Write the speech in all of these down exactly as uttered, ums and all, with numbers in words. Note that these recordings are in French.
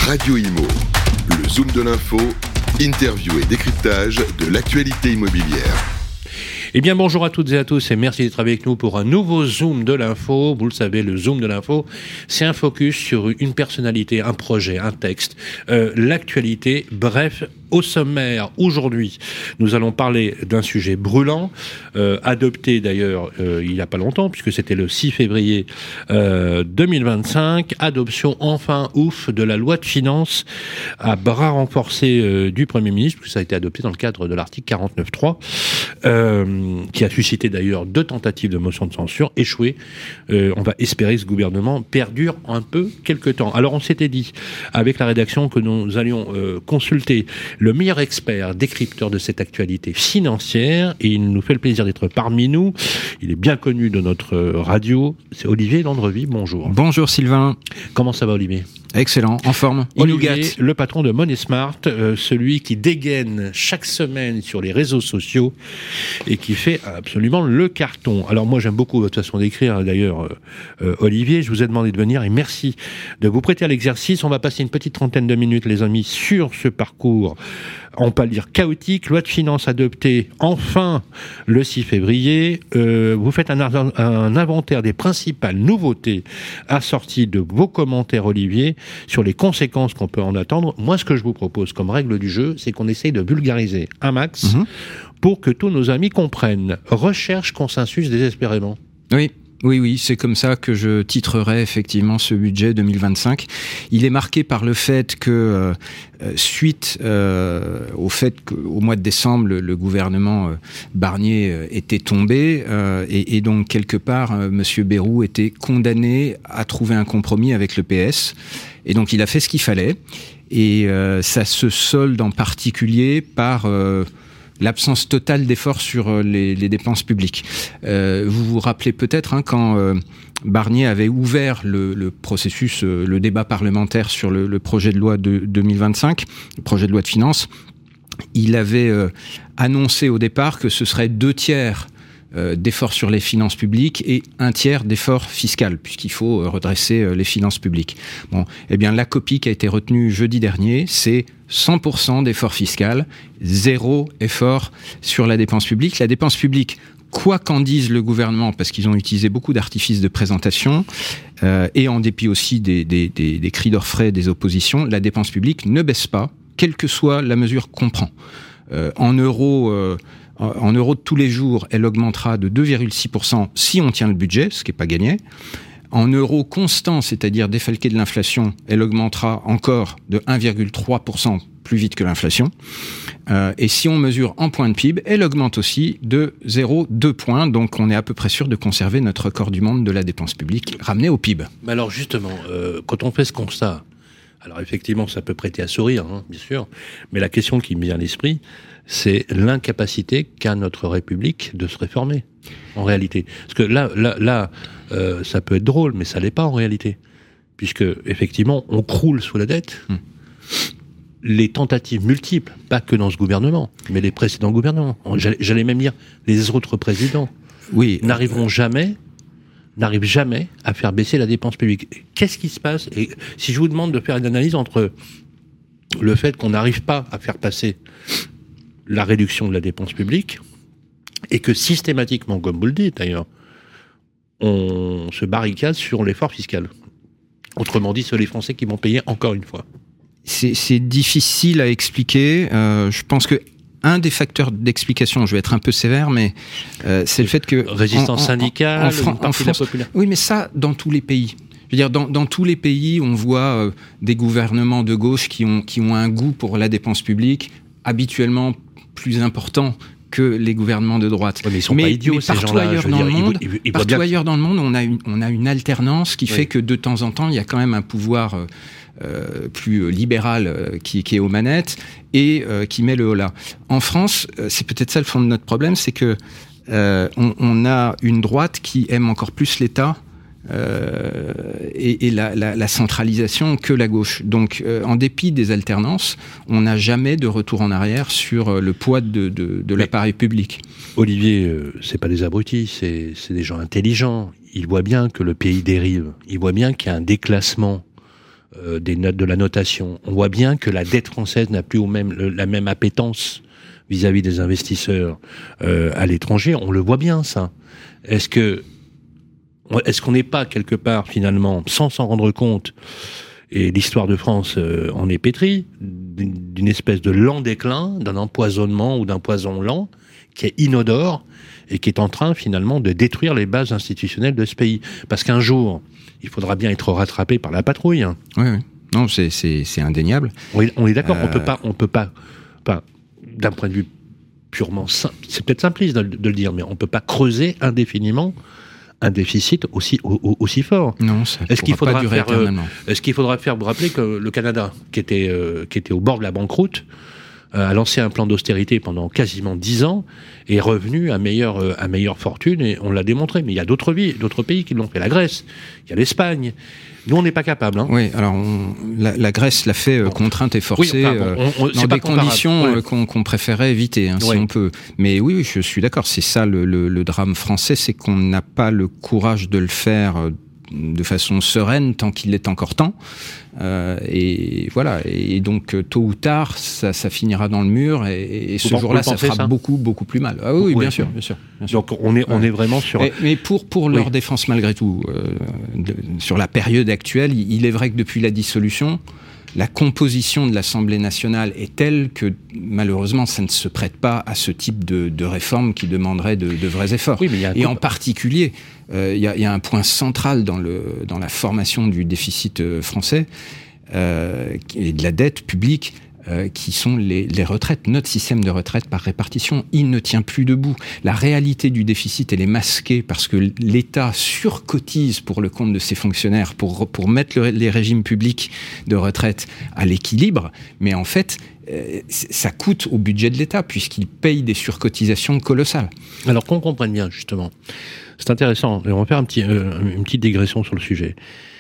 Radio Imo, le Zoom de l'info, interview et décryptage de l'actualité immobilière. Eh bien, bonjour à toutes et à tous et merci d'être avec nous pour un nouveau Zoom de l'info. Vous le savez, le Zoom de l'info, c'est un focus sur une personnalité, un projet, un texte, euh, l'actualité, bref, au sommaire. Aujourd'hui, nous allons parler d'un sujet brûlant, euh, adopté d'ailleurs euh, il n'y a pas longtemps, puisque c'était le six février euh, deux mille vingt-cinq, adoption enfin ouf de la loi de finances à bras renforcés euh, du Premier ministre, puisque ça a été adopté dans le cadre de l'article quarante-neuf trois, euh, qui a suscité d'ailleurs deux tentatives de motion de censure échouées. Euh, on va espérer que ce gouvernement perdure un peu quelque temps. Alors on s'était dit, avec la rédaction, que nous allions euh, consulter le meilleur expert décrypteur de cette actualité financière, et il nous fait le plaisir d'être parmi nous. Il est bien connu de notre radio, c'est Olivier Landrevi. Bonjour. Bonjour Sylvain. Comment ça va, Olivier ? Excellent, en forme. Olivier, le patron de Money Smart, euh, celui qui dégaine chaque semaine sur les réseaux sociaux et qui fait absolument le carton. Alors moi j'aime beaucoup votre façon d'écrire d'ailleurs, euh, euh, Olivier, je vous ai demandé de venir et merci de vous prêter à l'exercice. On va passer une petite trentaine de minutes, les amis, sur ce parcours, on peut dire chaotique, loi de finances adoptée enfin le six février. Euh, vous faites un, un inventaire des principales nouveautés assorties de vos commentaires, Olivier, sur les conséquences qu'on peut en attendre. Moi, ce que je vous propose comme règle du jeu, c'est qu'on essaye de vulgariser un max mmh. pour que tous nos amis comprennent. Recherche consensus désespérément. Oui. Oui, oui, c'est comme ça que je titrerai effectivement ce budget deux mille vingt-cinq. Il est marqué par le fait que, euh, suite euh, au fait qu'au mois de décembre, le, le gouvernement euh, Barnier euh, était tombé, euh, et, et donc quelque part, euh, Monsieur Bayrou était condamné à trouver un compromis avec le P S. Et donc il a fait ce qu'il fallait. Et euh, ça se solde en particulier par... Euh, l'absence totale d'efforts sur les, les dépenses publiques. Euh, vous vous rappelez peut-être hein, quand euh, Barnier avait ouvert le, le processus, euh, le débat parlementaire sur le, le projet de loi de deux mille vingt-cinq, le projet de loi de finances, il avait euh, annoncé au départ que ce serait deux tiers euh, d'efforts sur les finances publiques et un tiers d'efforts fiscaux, puisqu'il faut euh, redresser euh, les finances publiques. Bon, eh bien, la copie qui a été retenue jeudi dernier, c'est cent pour cent d'efforts fiscaux, zéro effort sur la dépense publique. La dépense publique, quoi qu'en dise le gouvernement, parce qu'ils ont utilisé beaucoup d'artifices de présentation, euh, et en dépit aussi des, des, des, des cris d'orfraie des oppositions, la dépense publique ne baisse pas, quelle que soit la mesure qu'on prend. Euh, en euros... Euh, En euros de tous les jours, elle augmentera de deux virgule six pour cent si on tient le budget, ce qui n'est pas gagné. En euros constants, c'est-à-dire défalqués de l'inflation, elle augmentera encore de un virgule trois pour cent plus vite que l'inflation. Euh, et si on mesure en points de P I B, elle augmente aussi de zéro virgule deux points. Donc on est à peu près sûr de conserver notre record du monde de la dépense publique ramenée au P I B. Mais alors justement, euh, quand on fait ce constat, alors effectivement ça peut prêter à sourire, hein, bien sûr, mais la question qui me vient à l'esprit, c'est l'incapacité qu'a notre République de se réformer, en réalité. Parce que là, là, là euh, ça peut être drôle, mais ça l'est pas en réalité. Puisque, effectivement, on croule sous la dette. Hum. Les tentatives multiples, pas que dans ce gouvernement, mais les précédents gouvernements, j'allais, j'allais même dire les autres présidents, oui, n'arriveront jamais, n'arrivent jamais à faire baisser la dépense publique. Qu'est-ce qui se passe ? Et si je vous demande de faire une analyse entre le fait qu'on n'arrive pas à faire passer la réduction de la dépense publique, et que systématiquement, comme vous le dites d'ailleurs, on se barricade sur l'effort fiscal. Autrement dit, c'est les Français qui vont payer encore une fois. C'est, c'est difficile à expliquer. Euh, je pense que un des facteurs d'explication, je vais être un peu sévère, mais euh, c'est le fait que... Résistance en, syndicale, en, en, Fran- en en France, oui, mais ça, dans tous les pays. Je veux dire, dans, dans tous les pays, on voit euh, des gouvernements de gauche qui ont, qui ont un goût pour la dépense publique, habituellement plus important que les gouvernements de droite. Ouais, mais ils sont mais, pas idiots, mais ces partout gens-là, ailleurs dans dire, le monde, ils, ils, ils partout ailleurs dans le monde, on a une, on a une alternance qui oui. fait que de temps en temps, il y a quand même un pouvoir euh, plus libéral euh, qui, qui est aux manettes et euh, qui met le holà. En France, euh, c'est peut-être ça le fond de notre problème, c'est que euh, on, on a une droite qui aime encore plus l'État Euh, et, et la, la, la centralisation que la gauche. Donc, euh, en dépit des alternances, on n'a jamais de retour en arrière sur le poids de, de, de l'appareil public. Olivier, euh, c'est pas des abrutis, c'est, c'est des gens intelligents. Ils voient bien que le pays dérive. Ils voient bien qu'il y a un déclassement euh, des notes de la notation, on voit bien que la dette française n'a plus au même, le, la même appétence vis-à-vis des investisseurs euh, à l'étranger. On le voit bien, ça. Est-ce que est-ce qu'on n'est pas quelque part, finalement, sans s'en rendre compte, et l'histoire de France euh, en est pétrie, d'une espèce de lent déclin, d'un empoisonnement ou d'un poison lent, qui est inodore, et qui est en train, finalement, de détruire les bases institutionnelles de ce pays. Parce qu'un jour, il faudra bien être rattrapé par la patrouille. Hein. Oui, oui. Non, c'est, c'est, c'est indéniable. On est, on est d'accord, euh... on peut pas, on peut pas, pas, d'un point de vue purement simple, c'est peut-être simpliste de, de le dire, mais on peut pas creuser indéfiniment un déficit aussi, au, aussi fort. Non, ça est-ce qu'il faudra pas durer faire, euh, éternellement. Est-ce qu'il faudra faire, vous vous rappelez que le Canada, qui était, euh, qui était au bord de la banqueroute, euh, a lancé un plan d'austérité pendant quasiment dix ans, est revenu à meilleure, euh, à meilleure fortune, et on l'a démontré. Mais il y a d'autres, vies, d'autres pays qui l'ont fait. La Grèce, il y a l'Espagne. Nous, on n'est pas capable. Hein. Oui, alors on, la, la Grèce l'a fait euh, contrainte et forcée, oui, enfin, bon, on, on, euh, dans des conditions ouais. euh, qu'on, qu'on préférait éviter, hein, ouais. si on peut. Mais oui, oui, je suis d'accord. C'est ça le, le, le drame français, c'est qu'on n'a pas le courage de le faire euh, de façon sereine tant qu'il est encore temps. Euh, et voilà. Et donc tôt ou tard, ça, ça finira dans le mur. Et, et ce jour-là, ça fera ça beaucoup, beaucoup plus mal. Ah oui, oui, bien sûr, bien sûr, bien sûr. Donc on est, on ouais. est vraiment sur. Mais, mais pour pour leur oui. défense malgré tout, euh, de, sur la période actuelle, il, il est vrai que depuis la dissolution, la composition de l'Assemblée nationale est telle que, malheureusement, ça ne se prête pas à ce type de, de réforme qui demanderait de, de vrais efforts. Oui, mais il y a un Et coup... en particulier, euh, il y a, il y a un point central dans, le, dans la formation du déficit français euh, et de la dette publique, Euh, qui sont les, les retraites. Notre système de retraite par répartition, il ne tient plus debout. La réalité du déficit, elle est masquée parce que l'État surcotise pour le compte de ses fonctionnaires pour, pour mettre le, les régimes publics de retraite à l'équilibre. Mais en fait, euh, ça coûte au budget de l'État puisqu'il paye des surcotisations colossales. Alors qu'on comprenne bien, justement. C'est intéressant. On va faire un petit, euh, une petite digression sur le sujet.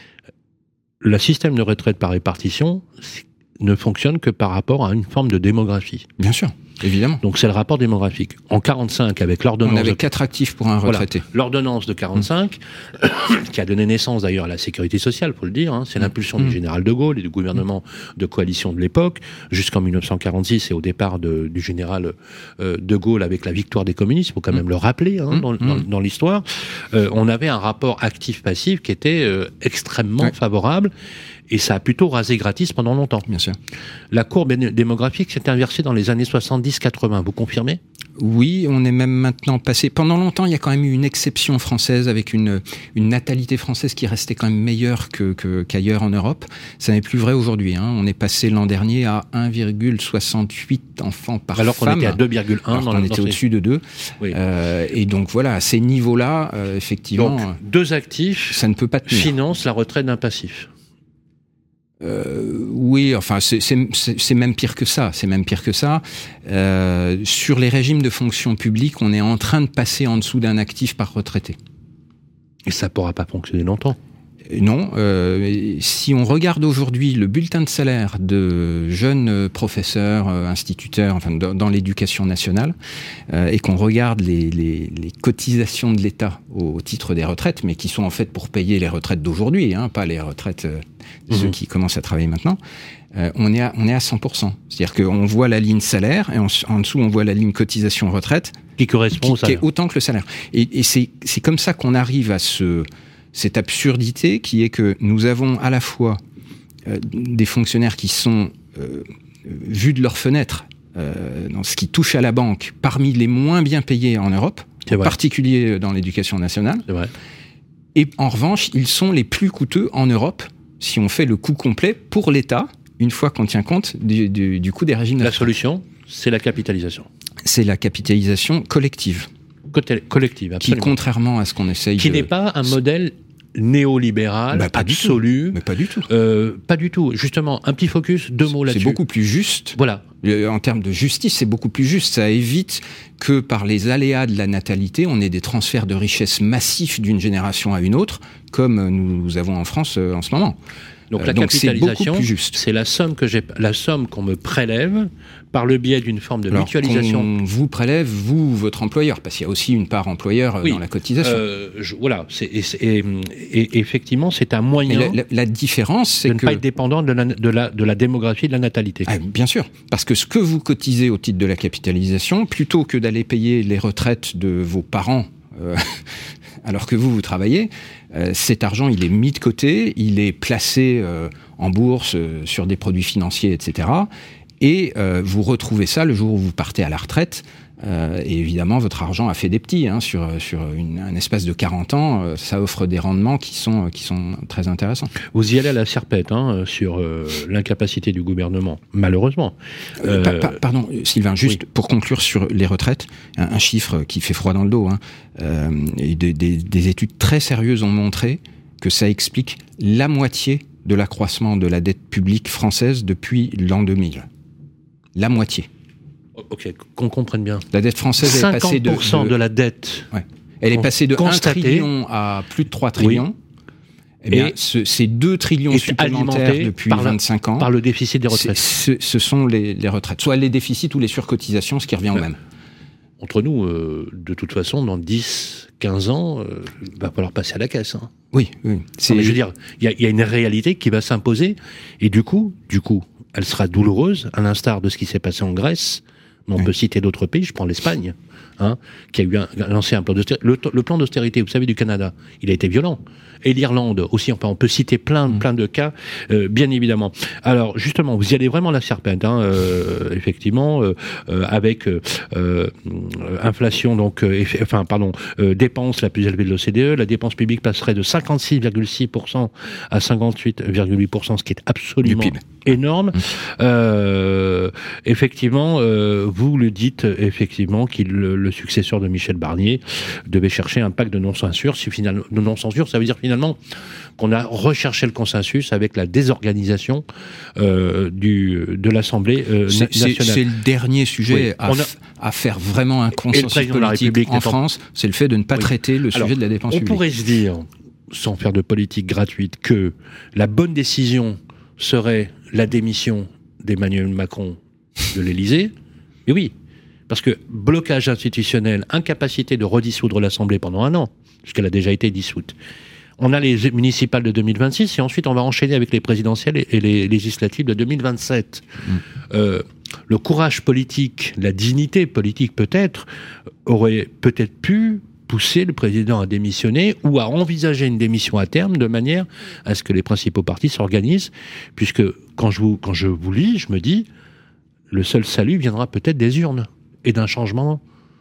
Le système de retraite par répartition, c'est ne fonctionne que par rapport à une forme de démographie. Bien sûr, évidemment. Donc c'est le rapport démographique. En quarante-cinq, avec l'ordonnance... On avait de... quatre actifs pour un retraité. Voilà. L'ordonnance de quarante-cinq, mmh. qui a donné naissance d'ailleurs à la sécurité sociale, faut le dire, hein, c'est mmh. l'impulsion mmh. du général de Gaulle et du gouvernement mmh. de coalition de l'époque, jusqu'en dix-neuf cent quarante-six et au départ de, du général euh, de Gaulle avec la victoire des communistes, il faut quand même mmh. le rappeler hein, mmh. dans, dans, dans l'histoire. Euh, on avait un rapport actif-passif qui était euh, extrêmement ouais. favorable. Et ça a plutôt rasé gratis pendant longtemps. Bien sûr. La courbe démographique s'est inversée dans les années soixante-dix quatre-vingts. Vous confirmez ? Oui, on est même maintenant passé... Pendant longtemps, il y a quand même eu une exception française avec une, une natalité française qui restait quand même meilleure que, que, qu'ailleurs en Europe. Ça n'est plus vrai aujourd'hui. Hein. On est passé l'an dernier à un virgule soixante-huit enfants par alors femme. Alors qu'on était à deux virgule un. Alors dans qu'on était au-dessus de deux. Oui. Euh, et donc voilà, à ces niveaux-là, euh, effectivement... Donc, deux actifs ça ne peut pas tenir. Financent la retraite d'un passif. Euh, oui, enfin, c'est, c'est, c'est même pire que ça. C'est même pire que ça. Euh, sur les régimes de fonction publique, on est en train de passer en dessous d'un actif par retraité. Et ça ne pourra pas fonctionner longtemps. Non. Euh, si on regarde aujourd'hui le bulletin de salaire de jeunes professeurs, instituteurs, enfin dans, dans l'éducation nationale, euh, et qu'on regarde les, les, les cotisations de l'État au titre des retraites, mais qui sont en fait pour payer les retraites d'aujourd'hui, hein, pas les retraites de mmh. ceux qui commencent à travailler maintenant, euh, on est à, on est à cent pour cent. C'est-à-dire qu'on voit la ligne salaire et en, en dessous on voit la ligne cotisation retraite qui correspond qui, au salaire. Qui est autant que le salaire. Et, et c'est, c'est comme ça qu'on arrive à ce cette absurdité qui est que nous avons à la fois euh, des fonctionnaires qui sont euh, vus de leur fenêtre euh, dans ce qui touche à la banque parmi les moins bien payés en Europe, en particulier dans l'éducation nationale. C'est vrai. Et en revanche, ils sont les plus coûteux en Europe si on fait le coût complet pour l'État, une fois qu'on tient compte du, du, du coût des régimes de la retraite. Solution, c'est la capitalisation. C'est la capitalisation collective. Collective, absolument. Qui, contrairement à ce qu'on essaye qui de... n'est pas un modèle néolibéral, bah, pas absolu. Du tout. Mais pas du tout. Euh, pas du tout. Justement, un petit focus, deux mots là-dessus. C'est beaucoup plus juste. Voilà. En termes de justice, c'est beaucoup plus juste. Ça évite que par les aléas de la natalité, on ait des transferts de richesses massifs d'une génération à une autre, comme nous avons en France en ce moment. Donc euh, la donc capitalisation, c'est beaucoup plus juste. C'est la somme que j'ai, la somme qu'on me prélève par le biais d'une forme de Alors, mutualisation. On vous prélève, vous, votre employeur, parce qu'il y a aussi une part employeur oui, dans la cotisation. Euh, je, voilà, c'est, et, et, et effectivement, c'est un moyen. La, la, la différence, c'est de que ne pas être dépendant de la, de la, de la démographie, de la natalité. Ah, bien sûr, parce que ce que vous cotisez au titre de la capitalisation, plutôt que d'aller payer les retraites de vos parents, euh, alors que vous, vous travaillez, euh, cet argent, il est mis de côté, il est placé euh, en bourse, euh, sur des produits financiers, et cetera. Et euh, vous retrouvez ça le jour où vous partez à la retraite. Euh, et évidemment, votre argent a fait des petits. Hein, sur sur une, un espace de quarante ans, euh, ça offre des rendements qui sont, qui sont très intéressants. Vous y allez à la serpette hein, sur euh, l'incapacité du gouvernement, malheureusement. Euh, pa- pa- pardon, Sylvain, juste oui. pour conclure sur les retraites, un, un chiffre qui fait froid dans le dos. Hein, euh, et des, des, des études très sérieuses ont montré que ça explique la moitié de l'accroissement de la dette publique française depuis l'an deux mille. La moitié. Ok, qu'on comprenne bien. La dette française est passée de... cinquante pour cent de, de la dette... Ouais. Elle est passée de un trillion à plus de trois trillions. Oui. Eh bien, et ce, ces deux trillions supplémentaires depuis par vingt-cinq ans... Par le déficit des retraites. Ce, ce sont les, les retraites. Soit les déficits ou les surcotisations, ce qui revient ouais. au même. Entre nous, euh, de toute façon, dans dix, quinze ans, il euh, va falloir passer à la caisse. Hein. Oui, oui. Non, mais je veux dire, il y, y a une réalité qui va s'imposer. Et du coup, du coup, elle sera douloureuse, à l'instar de ce qui s'est passé en Grèce. Mais on oui. peut citer d'autres pays, je prends l'Espagne, hein, qui a eu un, lancé un plan d'austérité. Le, le plan d'austérité, vous savez, du Canada, il a été violent. Et l'Irlande aussi, enfin, on peut citer plein, mmh. plein de cas, euh, bien évidemment. Alors, justement, vous y allez vraiment la serpente, hein, euh, effectivement, euh, euh, avec euh, euh, inflation, donc, euh, eff, enfin, pardon, euh, dépenses la plus élevée de l'O C D E, la dépense publique passerait de cinquante-six virgule six pour cent à cinquante-huit virgule huit pour cent, ce qui est absolument énorme. Mmh. Euh, effectivement, euh, vous le dites, effectivement, qu'il le, le successeur de Michel Barnier devait chercher un pacte de non-censure. Si finalement, de non-censure, ça veut dire finalement qu'on a recherché le consensus avec la désorganisation euh, du, de l'Assemblée euh, c'est, nationale. C'est, c'est le dernier sujet oui, à, a, f- à faire vraiment un consensus politique en France, c'est le fait de ne pas oui. traiter le sujet Alors, de la dépense on publique. On pourrait se dire, sans faire de politique gratuite, que la bonne décision serait la démission d'Emmanuel Macron de l'Élysée. Et oui, parce que blocage institutionnel, incapacité de redissoudre l'Assemblée pendant un an, puisqu'elle a déjà été dissoute. On a les municipales de deux mille vingt-six et ensuite on va enchaîner avec les présidentielles et les législatives de deux mille vingt-sept. Mmh. Euh, le courage politique, la dignité politique peut-être, aurait peut-être pu pousser le président à démissionner ou à envisager une démission à terme de manière à ce que les principaux partis s'organisent, puisque quand je vous, quand je vous lis, je me dis, le seul salut viendra peut-être des urnes et d'un changement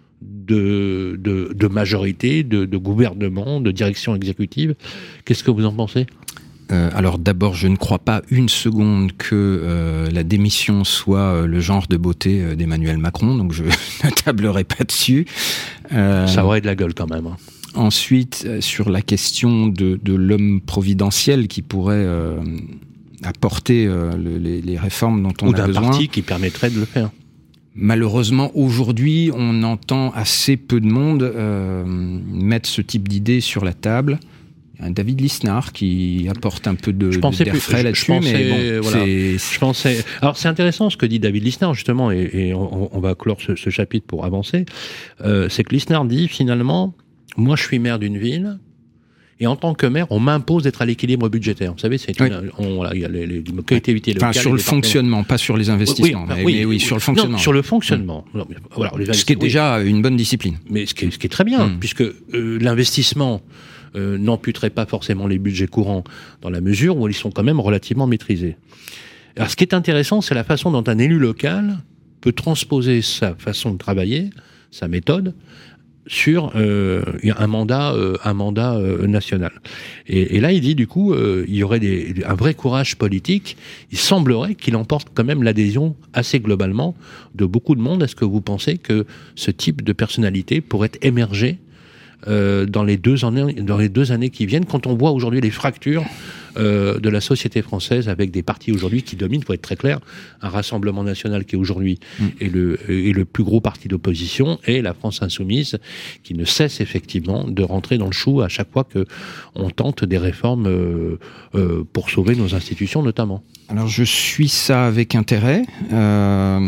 de, de, de majorité, de, de gouvernement, de direction exécutive. Qu'est-ce que vous en pensez ? Euh, alors d'abord, je ne crois pas une seconde que euh, la démission soit euh, le genre de beauté euh, d'Emmanuel Macron, donc je ne tablerai pas dessus. Euh, Ça aurait de la gueule quand même. Hein. Ensuite, euh, sur la question de, de l'homme providentiel qui pourrait euh, apporter euh, le, les, les réformes dont on Ou a besoin. Ou d'un parti qui permettrait de le faire. Malheureusement, aujourd'hui, on entend assez peu de monde euh, mettre ce type d'idée sur la table. Il y a David Lisnard qui apporte un peu de, je pensais de d'air plus, frais je, là-dessus, je pensais, mais bon, voilà, c'est... Je pensais... Alors, c'est intéressant ce que dit David Lisnard, justement, et, et on, on va clore ce, ce chapitre pour avancer. Euh, c'est que Lisnard dit, finalement, moi, je suis maire d'une ville, et en tant que maire, on m'impose d'être à l'équilibre budgétaire. Vous savez, c'est oui. une, on, voilà, il y a les, les collectivités locales. Enfin, sur le fonctionnement, pas sur les investissements. Oui, enfin, mais, oui, mais oui, oui, sur le fonctionnement. Non, sur le fonctionnement. Mmh. Non, mais, voilà, les ce qui est déjà oui. une bonne discipline. Mais ce qui est, ce qui est très bien, mmh. puisque euh, l'investissement euh, n'amputerait pas forcément les budgets courants dans la mesure où ils sont quand même relativement maîtrisés. Alors, ce qui est intéressant, c'est la façon dont un élu local peut transposer sa façon de travailler, sa méthode, sur euh, un mandat, euh, un mandat euh, national. Et, et là, il dit du coup, euh, il y aurait des, un vrai courage politique. Il semblerait qu'il emporte quand même l'adhésion assez globalement de beaucoup de monde. Est-ce que vous pensez que ce type de personnalité pourrait émerger euh, dans les deux années, dans les deux années qui viennent, quand on voit aujourd'hui les fractures euh, de la société française avec des partis aujourd'hui qui dominent, pour être très clair, un Rassemblement national qui aujourd'hui mmh. est, le, est le plus gros parti d'opposition, et la France insoumise qui ne cesse effectivement de rentrer dans le chou à chaque fois qu'on tente des réformes euh, euh, pour sauver nos institutions notamment. Alors je suis ça avec intérêt. Euh...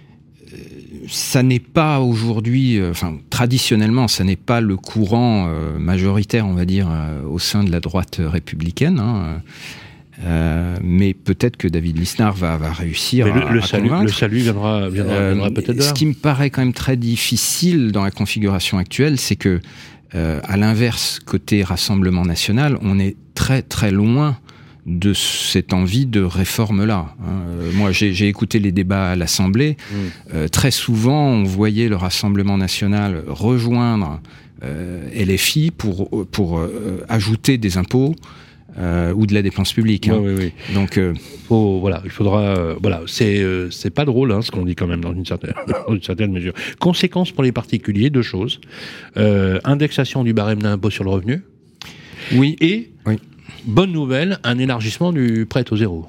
Ça n'est pas aujourd'hui, euh, enfin traditionnellement, ça n'est pas le courant euh, majoritaire, on va dire, euh, au sein de la droite républicaine. Hein, euh, mais peut-être que David Lisnard va, va réussir mais le, à, le à salut, convaincre. Le salut viendra, viendra, euh, viendra peut-être de là. Ce qui me paraît quand même très difficile dans la configuration actuelle, c'est que, euh, à l'inverse, côté Rassemblement national, on est très très loin de cette envie de réforme-là. Euh, moi, j'ai, j'ai écouté les débats à l'Assemblée. Mmh. Euh, très souvent, on voyait le Rassemblement national rejoindre euh, L F I pour, pour euh, ajouter des impôts euh, ou de la dépense publique. Hein. Oui, oui, oui. Donc, euh, Faut, voilà, il faudra... Euh, voilà, c'est, euh, c'est pas drôle, hein, ce qu'on dit quand même, dans une certaine, dans une certaine mesure. Conséquences pour les particuliers, deux choses. Euh, indexation du barème d'impôt sur le revenu. Oui. Et... Oui. Bonne nouvelle, un élargissement du prêt à taux zéro.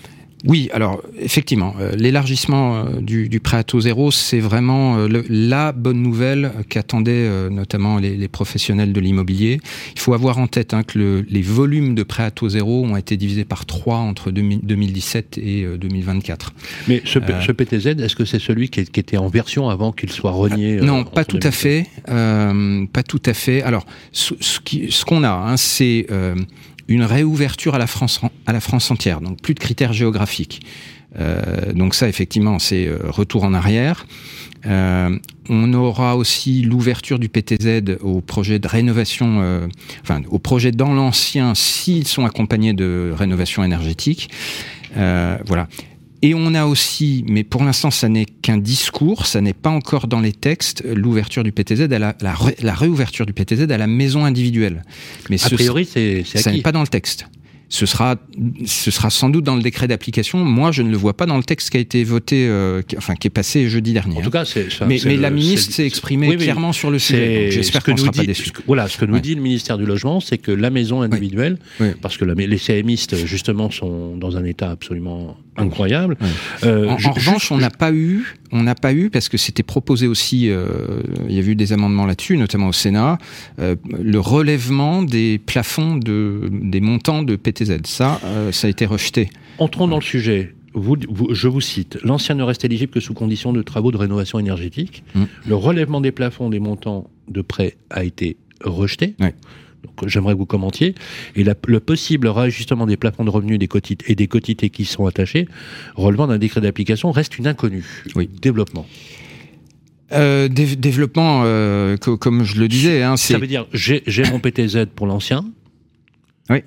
Oui, alors effectivement, euh, l'élargissement euh, du, du prêt à taux zéro, c'est vraiment euh, le, la bonne nouvelle qu'attendaient euh, notamment les, les professionnels de l'immobilier. Il faut avoir en tête hein, que le, les volumes de prêt à taux zéro ont été divisés par trois entre deux mille dix-sept et euh, deux mille vingt-quatre. Mais ce, euh, ce P T Z, est-ce que c'est celui qui, est, qui était en version avant qu'il soit renié euh, Non, euh, pas tout à fait. Euh, pas tout à fait. Alors, ce, ce, qui, ce qu'on a, hein, c'est... Euh, une réouverture à la France, à la France entière, donc plus de critères géographiques. Euh, donc ça, effectivement, c'est euh, retour en arrière. Euh, on aura aussi l'ouverture du P T Z aux projets de rénovation, euh, enfin aux projets dans l'ancien s'ils sont accompagnés de rénovation énergétique. Euh, voilà. Et on a aussi, mais pour l'instant ça n'est qu'un discours, ça n'est pas encore dans les textes, l'ouverture du P T Z, à la, la, ré, la réouverture du P T Z à la maison individuelle. Mais a ce, priori, c'est, c'est acquis. Ça n'est pas dans le texte. Ce sera, ce sera sans doute dans le décret d'application. Moi, je ne le vois pas dans le texte qui a été voté, euh, qui, enfin qui est passé jeudi dernier. En tout cas, c'est ça. Mais, c'est mais le, la ministre s'est exprimée oui, clairement sur le sujet. Donc j'espère qu'on ne sera dit, pas déçus. Ce que, voilà, ce que nous ouais. dit le ministère du Logement, c'est que la maison individuelle, oui. Oui. parce que la, les C M istes justement sont dans un état absolument incroyable. Oui. Euh, en, je, en revanche, je, on n'a pas eu, on n'a pas eu parce que c'était proposé aussi. Euh, il y a eu des amendements là-dessus, notamment au Sénat, euh, le relèvement des plafonds de des montants de P T Z. Ça. Euh, ça a été rejeté. Entrons dans le sujet. Vous, vous, je vous cite. L'ancien ne reste éligible que sous condition de travaux de rénovation énergétique. Mmh. Le relèvement des plafonds des montants de prêt a été rejeté. Oui. Donc, j'aimerais que vous commentiez. Et la, le possible réajustement des plafonds de revenus des quotités, et des quotités qui y sont attachés, relevant d'un décret d'application, reste une inconnue. Oui. Développement. Euh, dé- développement, euh, co- comme je le disais. Hein, c'est... Ça veut dire, j'ai, j'ai mon P T Z pour l'ancien. Oui.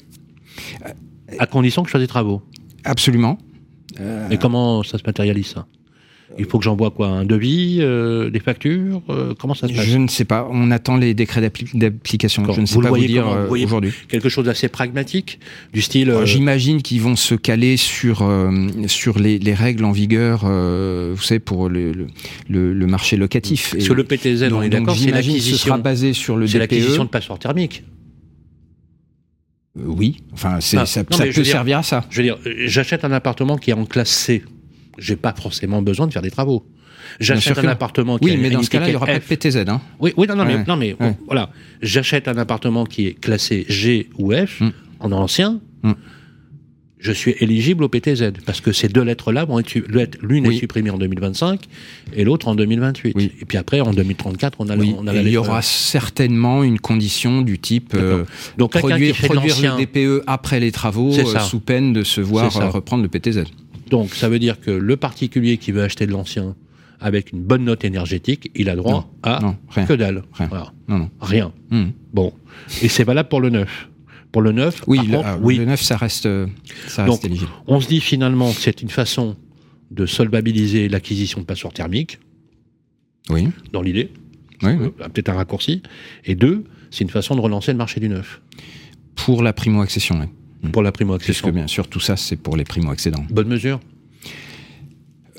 À condition que je fasse des travaux. Absolument. Euh... Mais comment ça se matérialise, ça ? Il faut que j'envoie quoi ? Un devis, euh, des factures euh, Comment ça se passe ? Je ne sais pas. On attend les décrets d'appli- d'application. D'accord. Je ne sais vous pas vous dire comment, euh, vous aujourd'hui. Quelque chose d'assez pragmatique, du style. Euh... J'imagine qu'ils vont se caler sur euh, sur les, les règles en vigueur, euh, vous savez, pour le le, le, le marché locatif. Parce Et que le P T Z, donc, on est d'accord, c'est j'imagine l'acquisition. Ce sera basé sur le c'est D P E. l'acquisition de passeports thermiques. Euh, oui, enfin, c'est, non, ça, non, ça peut peut dire, servir à ça. Je veux dire, j'achète un appartement qui est en classe C. J'ai pas forcément besoin de faire des travaux. J'achète un appartement qui oui, a mais une dans ce cas-là, il n'y aura F. pas de P T Z. Hein. Oui, oui, non, non, ouais. mais, non, mais ouais. voilà. J'achète un appartement qui est classé G ou F, mm. en ancien. Mm. Je suis éligible au P T Z parce que ces deux lettres-là vont être, l'une oui. est supprimée en deux mille vingt-cinq et l'autre en deux mille vingt-huit. Oui. Et puis après, en deux mille trente-quatre, on a, oui. on a et la lettre. Il y aura certainement une condition du type euh, Donc, produire, qui fait produire de le D P E après les travaux euh, sous peine de se voir euh, reprendre le P T Z. Donc, ça veut dire que le particulier qui veut acheter de l'ancien avec une bonne note énergétique, il a droit non, à non, rien, que dalle. Rien. Voilà. Non, non. Rien. Mmh. Bon. Et c'est valable pour le neuf. Pour le neuf, oui, par le, contre, euh, oui. le neuf, ça reste, ça Donc, reste éligible. On se dit finalement que c'est une façon de solvabiliser l'acquisition de passeports thermiques. Oui. Dans l'idée. Oui, oui. Euh, peut-être un raccourci. Et deux, c'est une façon de relancer le marché du neuf. Pour la primo-accession, oui. Pour la primo-accession. Puisque bien sûr, tout ça, c'est pour les primo-accédants. Bonne mesure ?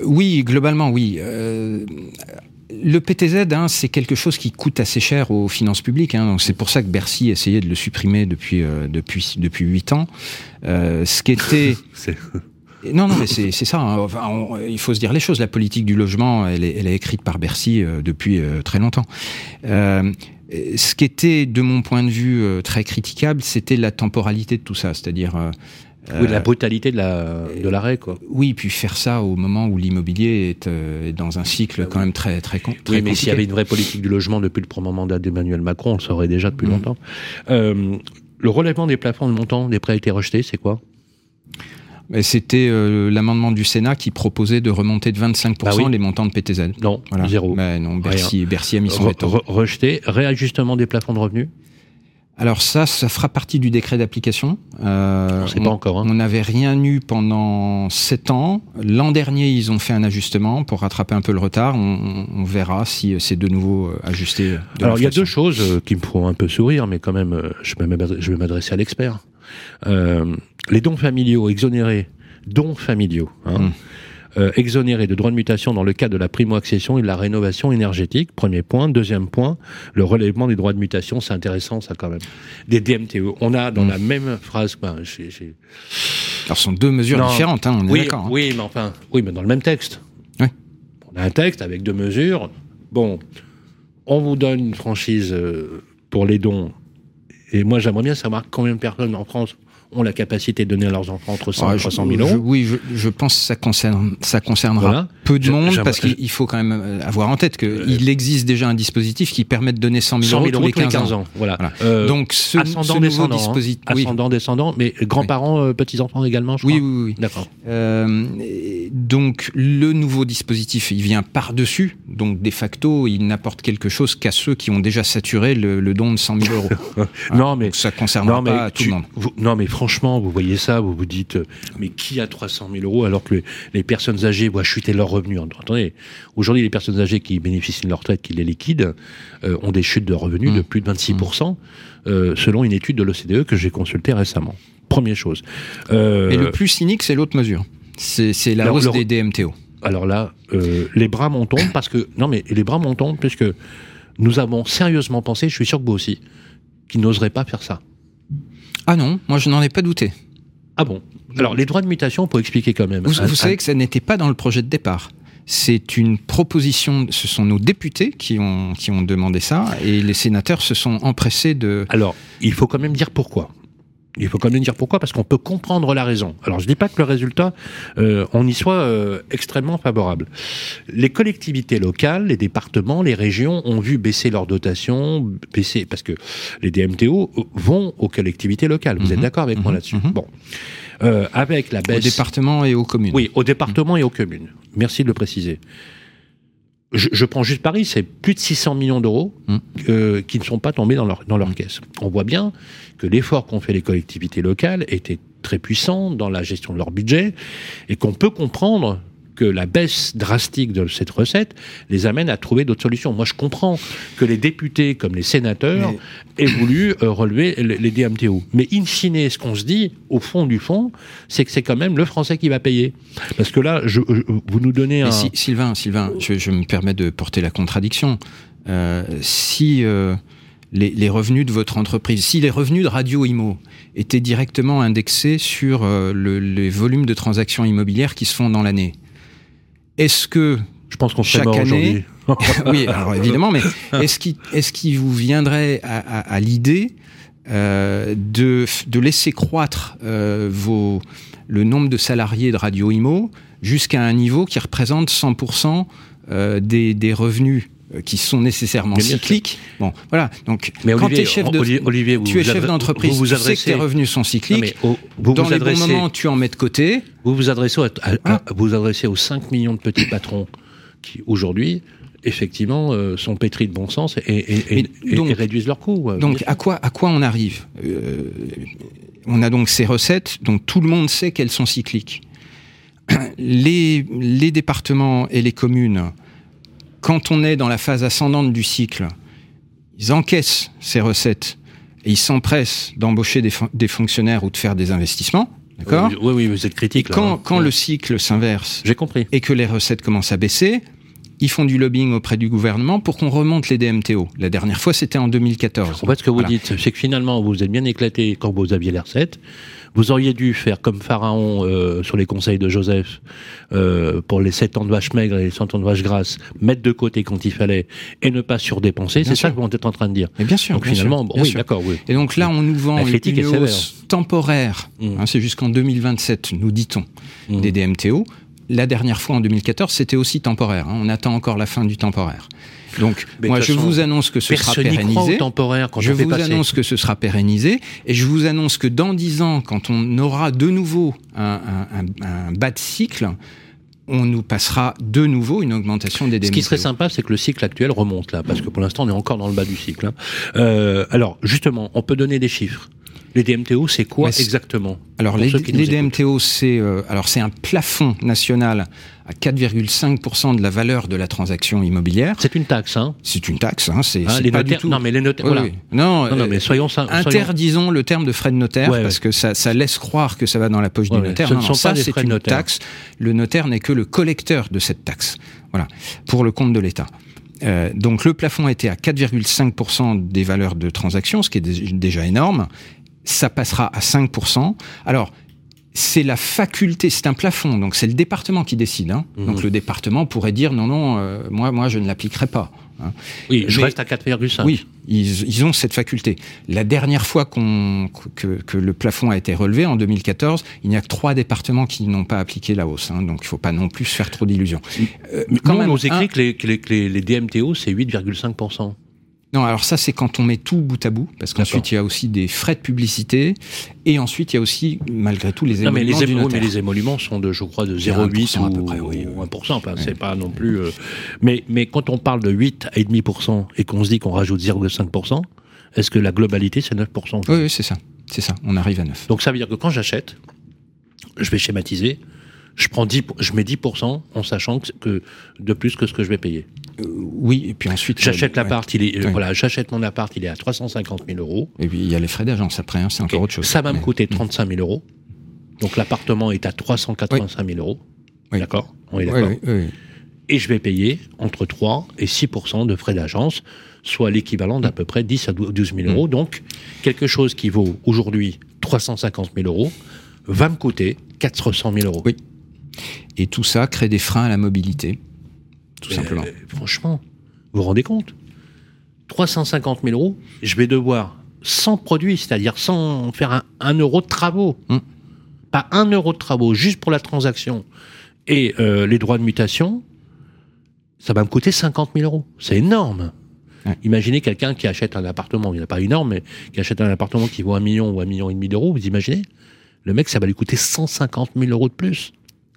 Oui, globalement, oui. Euh, le P T Z, hein, c'est quelque chose qui coûte assez cher aux finances publiques. Hein, donc c'est pour ça que Bercy essayait de le supprimer depuis euh, depuis depuis huit ans. Euh, ce qui était c'est... Non, non, mais c'est, c'est ça. Hein. Enfin, on, il faut se dire les choses. La politique du logement, elle est, elle est écrite par Bercy euh, depuis euh, très longtemps. Euh, ce qui était, de mon point de vue, euh, très critiquable, c'était la temporalité de tout ça. C'est-à-dire... Euh, oui, la brutalité de, la, de l'arrêt, quoi. Oui, puis faire ça au moment où l'immobilier est, euh, est dans un cycle quand même très, très, très oui, compliqué. Mais s'il y avait une vraie politique du logement depuis le premier mandat d'Emmanuel Macron, on le saurait déjà depuis mmh. longtemps. Euh, le relèvement des plafonds de montant des prêts a été rejeté, c'est quoi ? C'était euh, l'amendement du Sénat qui proposait de remonter de vingt-cinq pour cent bah oui. les montants de P T Z. Non, voilà. Zéro. Mais non, Bercy, Bercy a mis son veto. Re- rejeté. Réajustement des plafonds de revenus ? Alors ça, ça fera partie du décret d'application. Euh, on ne sait pas encore. Hein. On n'avait rien eu pendant sept ans. L'an dernier, ils ont fait un ajustement pour rattraper un peu le retard. On, on verra si c'est de nouveau ajusté. De Alors il y a deux choses qui me font un peu sourire, mais quand même, je vais m'adresser à l'expert. Euh, les dons familiaux exonérés, dons familiaux, hein, mmh. euh, exonérés de droits de mutation dans le cadre de la primo-accession et de la rénovation énergétique, premier point. Deuxième point, le relèvement des droits de mutation, c'est intéressant ça quand même. Des D M T E, on a dans mmh. la même phrase... Ben, j'ai, j'ai... Alors ce sont deux mesures non, différentes, hein, on est oui, d'accord. Hein. Oui, mais enfin, oui, mais dans le même texte. Oui. On a un texte avec deux mesures. Bon, on vous donne une franchise euh, pour les dons. Et moi, j'aimerais bien savoir combien de personnes en France ont la capacité de donner à leurs enfants entre cent et trois cent mille euros. Je, oui, je, je pense que ça, concerne, ça concernera voilà. peu de je, monde, parce qu'il faut quand même avoir en tête qu'il euh, existe déjà un dispositif qui permet de donner cent mille euros tous les quinze ans. ans. Voilà. Voilà. Euh, Donc, ce, ascendant, ce nouveau descendant, dispositif... Hein. Ascendant, oui. descendant, mais grands-parents, oui. euh, petits-enfants également, je oui, crois. Oui, oui, oui. D'accord. Euh, donc, le nouveau dispositif, il vient par-dessus. Donc, de facto, il n'apporte quelque chose qu'à ceux qui ont déjà saturé le, le don de cent mille euros. non, voilà. mais... Donc, ça ne concernera non, pas tu, tout le monde. Vous, non, mais franchement, vous voyez ça, vous vous dites, mais qui a trois cent mille euros alors que les, les personnes âgées voient chuter leurs revenus? Attendez, aujourd'hui, les personnes âgées qui bénéficient de leur retraite, qui les liquident, euh, ont des chutes de revenus mmh. de plus de vingt-six pour cent, mmh. euh, selon une étude de l'O C D E que j'ai consultée récemment. Première chose. Euh, Et le plus cynique, c'est l'autre mesure. C'est, c'est la alors, hausse le, des D M T O. Alors là, euh, les bras m'en tombent parce que... Non, mais les bras m'en tombent puisque nous avons sérieusement pensé, je suis sûr que vous aussi, qu'ils n'oseraient pas faire ça. Ah non, moi je n'en ai pas douté. Ah bon? Alors, les droits de mutation, pour expliquer quand même... Vous, à, vous à... savez que ça n'était pas dans le projet de départ. C'est une proposition, ce sont nos députés qui ont, qui ont demandé ça, et les sénateurs se sont empressés de... Alors, il faut quand même dire pourquoi. Il faut quand même dire pourquoi, parce qu'on peut comprendre la raison. Alors, je dis pas que le résultat, euh, on y soit euh, extrêmement favorable. Les collectivités locales, les départements, les régions ont vu baisser leurs dotations, baisser, parce que les D M T O vont aux collectivités locales. Vous mmh, êtes d'accord avec mmh, moi là-dessus? mmh. Bon. Euh, avec la baisse... Au département et aux communes. Oui, au département mmh. et aux communes. Merci de le préciser. Je, je prends juste Paris, c'est plus de six cents millions d'euros mmh. euh, qui ne sont pas tombés dans leur, dans leur mmh. caisse. On voit bien que l'effort qu'ont fait les collectivités locales était très puissant dans la gestion de leur budget et qu'on peut comprendre que la baisse drastique de cette recette les amène à trouver d'autres solutions. Moi, je comprends que les députés, comme les sénateurs, mais... aient voulu euh, relever les, les D M T O. Mais in fine, ce qu'on se dit, au fond du fond, c'est que c'est quand même le Français qui va payer. Parce que là, je, je, vous nous donnez un... Mais si, Sylvain, Sylvain, je, je me permets de porter la contradiction. Euh, si euh, les, les revenus de votre entreprise, si les revenus de Radio Imo étaient directement indexés sur euh, le, les volumes de transactions immobilières qui se font dans l'année, est-ce que je pense qu'on chaque année, oui, alors évidemment, mais est-ce qu'il est-ce qu'il vous viendrait à, à, à l'idée euh, de de laisser croître euh, vos le nombre de salariés de Radio Imo jusqu'à un niveau qui représente cent pour cent euh, des des revenus qui sont nécessairement cycliques. Bon, voilà. Donc, mais quand Olivier, tu es chef de, Olivier, tu es chef adresse, d'entreprise, vous vous tu sais que tes revenus sont cycliques. Non, vous dans vous les adressez, bons moments, tu en mets de côté. Vous vous adressez, à, à, à, vous adressez aux cinq millions de petits patrons qui, aujourd'hui, effectivement, euh, sont pétris de bon sens et, et, et, donc, et réduisent leurs coûts. Donc, à quoi, à quoi on arrive euh, On a donc ces recettes, donc tout le monde sait qu'elles sont cycliques. Les, les départements et les communes, quand on est dans la phase ascendante du cycle, ils encaissent ces recettes et ils s'empressent d'embaucher des, fon- des fonctionnaires ou de faire des investissements. D'accord ? Oui, oui, vous êtes critique. Et quand, là, quand ouais. le cycle s'inverse J'ai compris. et que les recettes commencent à baisser, ils font du lobbying auprès du gouvernement pour qu'on remonte les D M T O. La dernière fois, c'était en deux mille quatorze. En fait, ce que vous voilà. dites, c'est que finalement, vous êtes bien éclaté quand vous aviez les recettes. Vous auriez dû faire comme Pharaon euh, sur les conseils de Joseph euh, pour les sept ans de vache maigre et les cent ans de vache grasse, mettre de côté quand il fallait et ne pas surdépenser. Bien c'est sûr. Ça que vous êtes en train de dire. Et bien sûr. Donc bien finalement, sûr, bon, bien oui, sûr. d'accord. Oui. Et donc là, on nous vend une, une hausse temporaire. Mmh. Hein, c'est jusqu'en deux mille vingt-sept, nous dit-on, mmh. des D M T O. La dernière fois, en deux mille quatorze, c'était aussi temporaire. Hein. On attend encore la fin du temporaire. Donc, mais moi, je façon, vous annonce que ce sera pérennisé. Temporaire quand je on vous passer. annonce que ce sera pérennisé. Et je vous annonce que dans dix ans, quand on aura de nouveau un, un, un, un bas de cycle, on nous passera de nouveau une augmentation des D M T O. Ce qui serait sympa, c'est que le cycle actuel remonte là, parce que pour l'instant, on est encore dans le bas du cycle. Hein. Euh, alors, justement, on peut donner des chiffres. Les D M T O, c'est quoi ouais, c'est... exactement? Alors, les, les D M T O, c'est, euh, alors, c'est un plafond national à quatre virgule cinq pour cent de la valeur de la transaction immobilière. C'est une taxe, hein? C'est une taxe, hein. C'est, ah, c'est les pas notaires... du tout... Non, mais les notaires... Oui, voilà. oui. Non, non, non, mais soyons... soyons... Interdisons le terme de frais de notaire, ouais, parce ouais. que ça, ça laisse croire que ça va dans la poche ouais, du notaire. Ce non, ne non, sont ça, pas des c'est frais une de notaire. taxe. Le notaire n'est que le collecteur de cette taxe. Voilà. Pour le compte de l'État. Euh, donc, le plafond était à quatre virgule cinq pour cent des valeurs de transaction, ce qui est déjà énorme. Ça passera à cinq pour cent. Alors, c'est la faculté, c'est un plafond, donc c'est le département qui décide. Hein. Mmh. Donc le département pourrait dire non, non, euh, moi, moi, je ne l'appliquerai pas. Hein. Oui, je Mais, reste à quatre virgule cinq. Oui, ils, ils ont cette faculté. La dernière fois qu'on, que, que le plafond a été relevé, en deux mille quatorze, il n'y a que trois départements qui n'ont pas appliqué la hausse. Hein, donc il ne faut pas non plus se faire trop d'illusions. Euh, Mais quand même, on nous écrit un... que, les, que, les, que les, les D M T O, c'est huit virgule cinq pour cent. Non, alors ça, c'est quand on met tout bout à bout, parce qu'ensuite, D'accord. il y a aussi des frais de publicité, et ensuite, il y a aussi, malgré tout, les émoluments non, mais les du émo- notaire. Mais les émoluments sont de, je crois, de zéro virgule huit ou, à peu près, oui, ou un pour cent. Enfin, oui. c'est pas non plus... Euh... Mais, mais quand on parle de huit virgule cinq pour cent et qu'on se dit qu'on rajoute zéro virgule cinq pour cent, est-ce que la globalité, c'est neuf pour cent? Oui, oui, c'est ça. C'est ça, on arrive à neuf. Donc ça veut dire que quand j'achète, je vais schématiser, je, prends dix, je mets dix pour cent en sachant que, que de plus que ce que je vais payer. Euh, oui, et puis ensuite... J'achète euh, l'appart, ouais. il est, euh, oui. voilà, j'achète mon appart, il est à trois cent cinquante mille euros. Et puis il y a les frais d'agence après, hein, c'est okay. encore autre chose. Ça va mais... me coûter trente-cinq mille euros. Donc l'appartement est à trois cent quatre-vingt-cinq mille euros. Oui. D'accord? On est d'accord. Oui, oui, oui. Et je vais payer entre trois et six pour cent de frais d'agence, soit l'équivalent d'à peu près dix à douze mille euros. Mmh. Donc, quelque chose qui vaut aujourd'hui trois cent cinquante mille euros va me coûter quatre cent mille euros. Oui. Et tout ça crée des freins à la mobilité, tout Mais, simplement. Euh, franchement, vous vous rendez compte? trois cent cinquante mille euros, je vais devoir, sans produit, c'est-à-dire sans faire un, un euro de travaux, mmh. pas un euro de travaux, juste pour la transaction et euh, les droits de mutation, ça va me coûter cinquante mille euros. C'est énorme. Ouais. Imaginez quelqu'un qui achète un appartement, il n'est pas énorme, mais qui achète un appartement qui vaut un million ou un million et demi d'euros, vous imaginez? Le mec, ça va lui coûter cent cinquante mille euros de plus.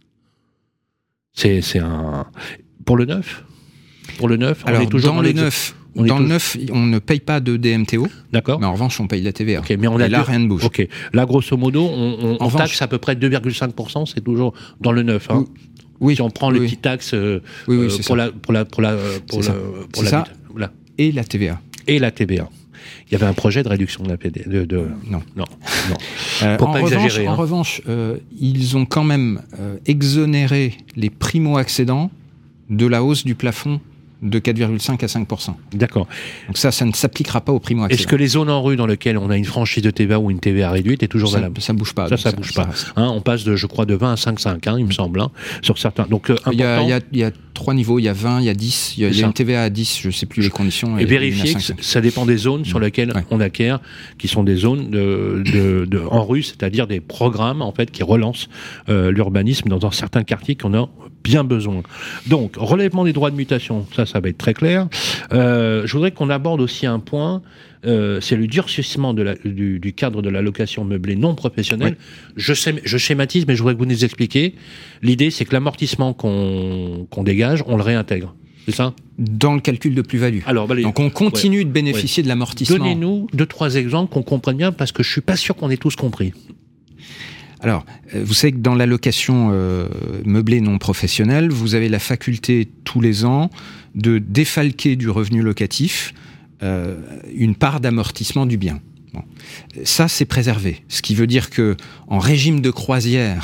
C'est, c'est un... Pour le neuf Pour le neuf, Alors, on est toujours dans, dans le les... neuf, on dans tout... le neuf, on ne paye pas de D M T O. D'accord. Mais en revanche, on paye la T V A. Okay, mais on a Et là, deux... rien ne bouge. Ok. Là, grosso modo, on, on, on taxe à peu près deux virgule cinq pour cent, c'est toujours dans le neuf. Hein. Oui. Si on prend oui. les petites taxes euh, oui, oui, euh, pour, la, pour la pour la pour c'est la pour la, ça. Voilà. Et la T V A. Et la T V A. Il y avait un projet de réduction de la P D. De, de... Non. Non. non. Euh, Pour en pas revanche, exagérer. Hein. En revanche, euh, ils ont quand même euh, exonéré les primo-accédants de la hausse du plafond de quatre virgule cinq à cinq pour cent. D'accord. Donc ça, ça ne s'appliquera pas aux primo-accédants. Est-ce que les zones en rue dans lesquelles on a une franchise de T V A ou une T V A réduite est toujours ça, valable? Ça bouge pas. Ça, ça, ça bouge ça, pas. Ça hein, on passe de, je crois, de vingt à cinq virgule cinq, hein, il me semble, hein, sur certains. Donc, euh, important. Il y, a, il, y a, il y a trois niveaux, il y a vingt, il y a dix, il y a, il y a une T V A à dix, je ne sais plus les conditions. Et, et vérifier que ça dépend des zones sur lesquelles ouais. on acquiert, qui sont des zones de, de, de, en rue, c'est-à-dire des programmes en fait qui relancent euh, l'urbanisme dans, dans certains quartiers qu'on a bien besoin. Donc, relèvement des droits de mutation, ça, ça va être très clair. Euh, je voudrais qu'on aborde aussi un point, euh, c'est le durcissement de la, du, du cadre de la location meublée non professionnelle. Oui. Je, sais, je schématise, mais je voudrais que vous nous expliquiez. L'idée, c'est que l'amortissement qu'on, qu'on dégage, on le réintègre. C'est ça? Dans le calcul de plus-value. Alors, bah, les... Donc, on continue ouais. de bénéficier ouais. de l'amortissement. Donnez-nous deux, trois exemples qu'on comprenne bien, parce que je suis pas sûr qu'on ait tous compris. Alors, vous savez que dans la location euh, meublée non professionnelle, vous avez la faculté tous les ans de défalquer du revenu locatif euh, une part d'amortissement du bien. Bon. Ça, c'est préservé. Ce qui veut dire que, en régime de croisière,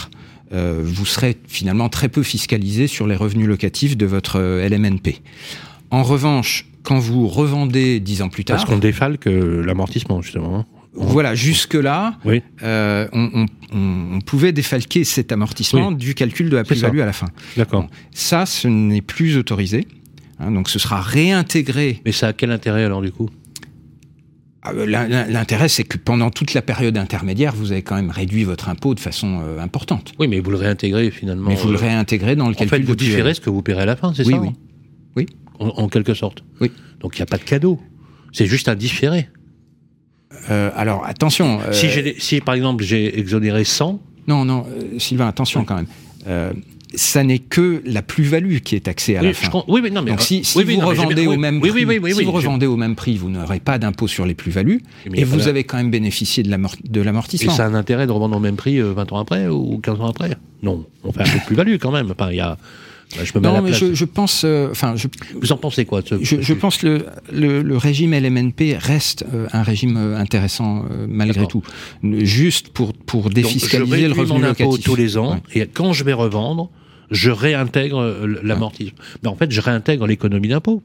euh, vous serez finalement très peu fiscalisé sur les revenus locatifs de votre L M N P. En revanche, quand vous revendez dix ans plus tard... Parce qu'on défalque l'amortissement, justement. Voilà, jusque-là, oui. euh, on, on, on pouvait défalquer cet amortissement oui. du calcul de la plus-value à la fin. D'accord. Bon, ça, ce n'est plus autorisé. Hein, donc, ce sera réintégré. Mais ça a quel intérêt, alors, du coup ? L'intérêt, c'est que pendant toute la période intermédiaire, vous avez quand même réduit votre impôt de façon euh, importante. Oui, mais vous le réintégrez, finalement. Mais vous le réintégrez dans le en calcul fait, de vous différez ce que vous paierez à la fin, c'est oui, ça Oui, oui. En, en quelque sorte. Oui. Donc, il n'y a pas de cadeau. C'est juste un différé. Euh, alors, attention. Euh... Si, j'ai, si, par exemple, j'ai exonéré cent... Non, non, euh, Sylvain, attention oui. quand même. Euh, ça n'est que la plus-value qui est taxée à oui, la fin. Oui, mais non, mais... Donc, si, si oui, vous oui, non, revendez oui, au même oui, prix, oui, oui, oui, si oui, vous oui, revendez je... au même prix, vous n'aurez pas d'impôt sur les plus-values mais et vous voilà. avez quand même bénéficié de, l'amort- de l'amortissement. Et ça a un intérêt de revendre au même prix euh, vingt ans après ou quinze ans après ? Non, on fait un peu de plus-value quand même. Enfin, il y a... Je me mets non, à la mais place. je, je pense. Enfin, euh, je, vous en pensez quoi ce, je, je pense que le, le, le régime L M N P reste euh, un régime intéressant euh, malgré D'accord. tout, juste pour pour défiscaliser Donc, le revenu mon locatif. Impôt tous les ans, ouais. Et quand je vais revendre, je réintègre l'amortissement. Ouais. Mais en fait, je réintègre l'économie d'impôt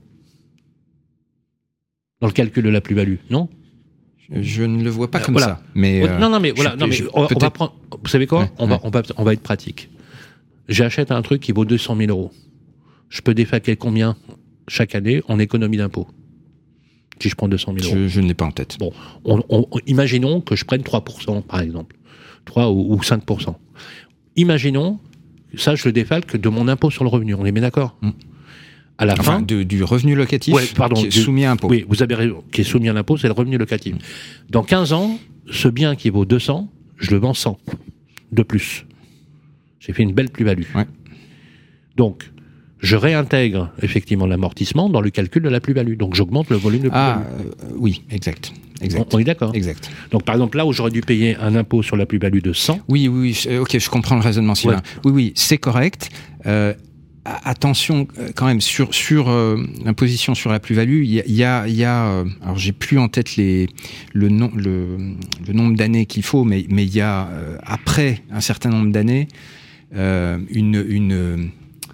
dans le calcul de la plus-value, non ? je, je ne le vois pas comme voilà. ça. Mais euh, non, non, mais voilà. Je, non, mais je, on, on va prendre. Vous savez quoi ? Ouais, on ouais. va on va on va être pratique. J'achète un truc qui vaut deux cent mille euros. Je peux défalquer combien chaque année en économie d'impôt si je prends deux cent mille euros. Je, je ne l'ai pas en tête. Bon, on, on, imaginons que je prenne trois pour cent par exemple, trois ou, ou cinq pour cent. Imaginons, ça je le défalque de mon impôt sur le revenu, on est bien d'accord mmh. À la enfin, fin de, du revenu locatif ouais, pardon, qui est du, soumis à impôt. Oui, vous avez raison, qui est soumis à l'impôt, c'est le revenu locatif. Mmh. Dans quinze ans, ce bien qui vaut deux cents, je le vends cent de plus. J'ai fait une belle plus-value. Ouais. Donc, je réintègre effectivement l'amortissement dans le calcul de la plus-value. Donc, j'augmente le volume de plus-value. Ah, euh, oui, exact. exact. On, on est d'accord. Exact. Donc, par exemple, là où j'aurais dû payer un impôt sur la plus-value de cent... Oui, oui, oui, ok, je comprends le raisonnement, Sylvain. Ouais. Oui, oui, c'est correct. Euh, attention, quand même, sur, sur euh, l'imposition sur la plus-value, il y a... Y a, y a euh, alors, j'ai plus en tête les, le, nom, le, le nombre d'années qu'il faut, mais il mais y a, euh, après un certain nombre d'années, euh, une... une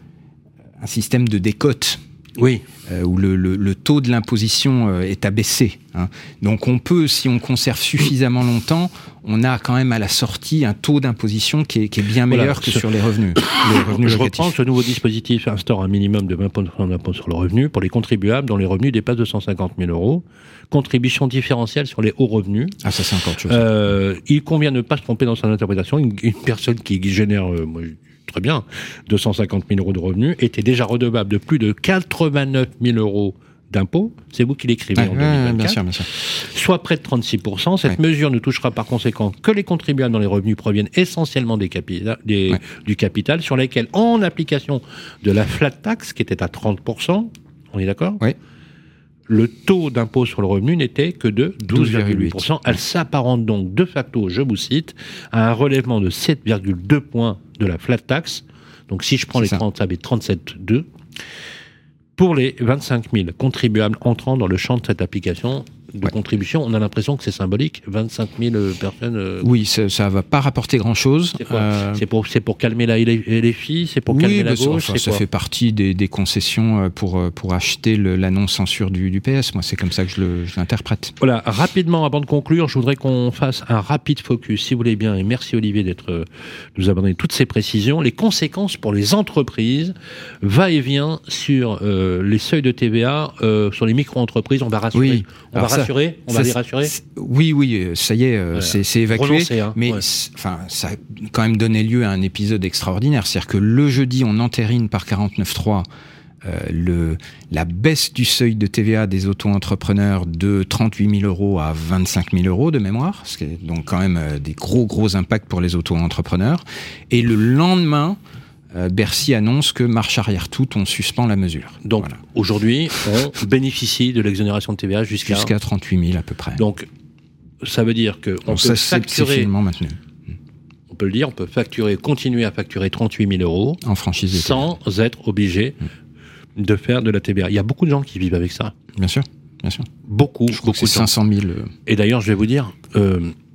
un système de décote, oui, euh, où le, le, le taux de l'imposition euh, est abaissé. Hein. Donc on peut, si on conserve suffisamment longtemps, on a quand même à la sortie un taux d'imposition qui est, qui est bien meilleur voilà, que ce, sur les revenus. Les revenus je locatifs. reprends, ce nouveau dispositif instaure un minimum de vingt pour cent d'impôt sur le revenu pour les contribuables dont les revenus dépassent deux cent cinquante mille euros. Contribution différentielle sur les hauts revenus. Ah, ça c'est encore autre chose. Euh, il convient de ne pas se tromper dans son interprétation. Une, une personne qui génère... Euh, moi, très bien, deux cent cinquante mille euros de revenus, était déjà redevable de plus de quatre-vingt-neuf mille euros d'impôts. C'est vous qui l'écrivez ouais, en deux mille vingt-quatre. Bien sûr, bien sûr. Soit près de trente-six pour cent. Cette ouais. mesure ne touchera par conséquent que les contribuables dont les revenus proviennent essentiellement des capita- des, ouais. du capital, sur lesquels, en application de la flat tax, qui était à trente pour cent, on est d'accord ? Oui. Le taux d'impôt sur le revenu n'était que de douze virgule huit pour cent. Elle s'apparente donc de facto, je vous cite, à un relèvement de sept virgule deux points de la flat tax. Donc si je prends C'est les ça. trente, ça fait trente-sept virgule deux. Pour les vingt-cinq mille contribuables entrant dans le champ de cette application de ouais. contribution, on a l'impression que c'est symbolique, vingt-cinq mille personnes... Euh... Oui, ça ne va pas rapporter grand-chose. C'est, euh... c'est, pour, c'est pour calmer la L F I, c'est pour calmer oui, la gauche, enfin, c'est ça quoi fait partie des, des concessions pour, pour acheter le, la non-censure du, du P S. Moi, c'est comme ça que je, le, je l'interprète. Voilà, rapidement, avant de conclure, je voudrais qu'on fasse un rapide focus, si vous voulez bien, et merci Olivier d'être euh, nous avoir donné toutes ces précisions. Les conséquences pour les entreprises, va-et-vient sur euh, les seuils de T V A, euh, sur les micro-entreprises, on va rassurer. Oui. On Alors va ça, rassurer, on va les rassurer. Oui, oui, ça y est, voilà. c'est, c'est évacué. Renoncé, hein, mais ouais. enfin, ça a quand même donné lieu à un épisode extraordinaire. C'est-à-dire que le jeudi, on entérine par quarante-neuf trois euh, le, la baisse du seuil de T V A des auto-entrepreneurs de trente-huit mille euros à vingt-cinq mille euros de mémoire, ce qui est donc quand même euh, des gros, gros impacts pour les auto-entrepreneurs. Et le lendemain, euh, Bercy annonce que marche arrière toute, on suspend la mesure. Donc voilà. Aujourd'hui, on bénéficie de l'exonération de T V A jusqu'à... Jusqu'à trente-huit mille à peu près. Donc, ça veut dire qu'on peut ça, facturer... C'est finalement maintenu. On peut le dire, on peut facturer, continuer à facturer trente-huit mille euros en franchise sans être obligé mmh. de faire de la T V A. Il y a beaucoup de gens qui vivent avec ça. Bien sûr, bien sûr. Beaucoup, je crois beaucoup que c'est de cinq cent mille. Et d'ailleurs, je vais vous dire, euh,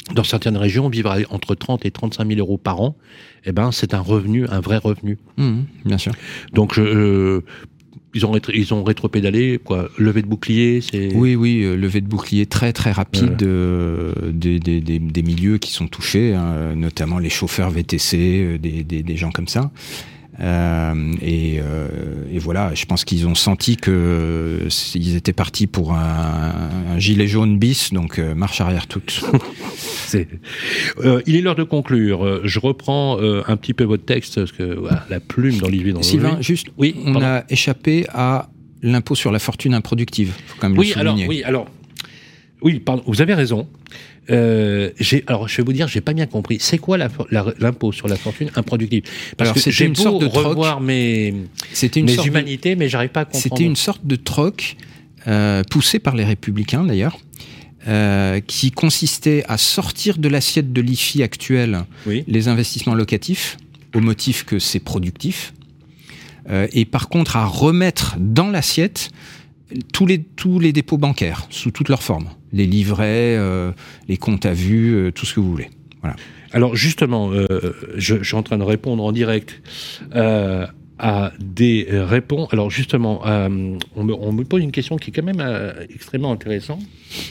dans certaines régions, vivre entre trente et trente-cinq mille euros par an, eh ben, c'est un revenu, un vrai revenu. Mmh, bien sûr. Donc, je, euh, ils ont, rétro, ils ont rétropédalé, quoi. Levée de bouclier, c'est... Oui, oui, euh, levée de bouclier très, très rapide, ouais. euh, des, des, des, des milieux qui sont touchés, hein, notamment les chauffeurs V T C, euh, des, des, des gens comme ça. Euh, et, euh, et voilà, je pense qu'ils ont senti que euh, ils étaient partis pour un, un gilet jaune bis, donc euh, marche arrière toute. C'est... Euh, il est l'heure de conclure. Je reprends euh, un petit peu votre texte, parce que voilà, la plume d'Olivier dans Sylvain, juste, oui, on pardon. a échappé à l'impôt sur la fortune improductive. Faut quand même oui, le souligner. alors, oui, alors, oui, pardon, vous avez raison. Euh, j'ai, alors, je vais vous dire, j'ai pas bien compris. C'est quoi la, la, l'impôt sur la fortune improductive ? Parce alors, que j'ai une beau sorte de revoir troc. mes, c'était une mes sorte humanités, de... mais j'arrive pas à comprendre. C'était une sorte de troc euh, poussé par les Républicains, d'ailleurs, euh, qui consistait à sortir de l'assiette de l'I F I actuelle oui. les investissements locatifs, au motif que c'est productif, euh, et par contre à remettre dans l'assiette tous les, tous les dépôts bancaires, sous toutes leurs formes. Les livrets, euh, les comptes à vue, euh, tout ce que vous voulez. Voilà. Alors justement, euh, je, je suis en train de répondre en direct euh, à des réponses. Alors justement, euh, on, me, on me pose une question qui est quand même euh, extrêmement intéressante.